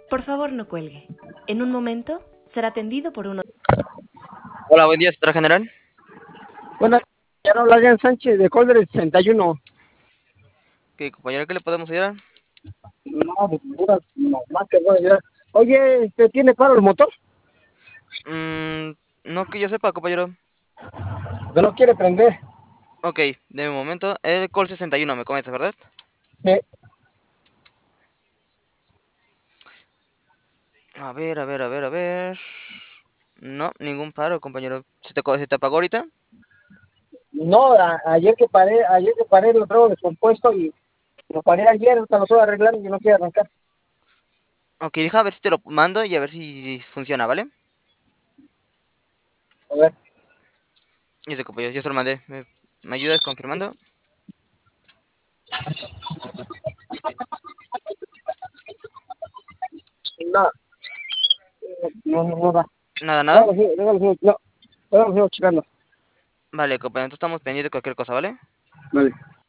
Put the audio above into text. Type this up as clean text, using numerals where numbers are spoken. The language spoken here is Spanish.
Por favor, no cuelgue. En un momento será atendido por uno. Hola, buen día, secretario general. Bueno, ya no Adrián Sánchez de Colder 61. ¿Qué compañero, qué le podemos ayudar? No, de puras, no, más que voy a ayudar. Oye, ¿tiene paro el motor? No que yo sepa, compañero. Que no quiere prender. Ok, de un momento. El call 61 me comenta, ¿verdad? Sí. A ver, a ver, a ver, a ver. No, ningún paro, compañero. ¿Se te apagó ahorita? No, ayer que paré lo traigo descompuesto y lo paré ayer, ahorita lo estoy arreglando y no quiere arrancar. Ok, deja ver si te lo mando y a ver si funciona, ¿vale? A ver, Dice, compañero, yo se lo mandé. ¿Me ayudas confirmando? no, no da. Nada, nada. No, lo sigo checando. Vale, compañero, entonces estamos pendientes de cualquier cosa, ¿vale? Vale.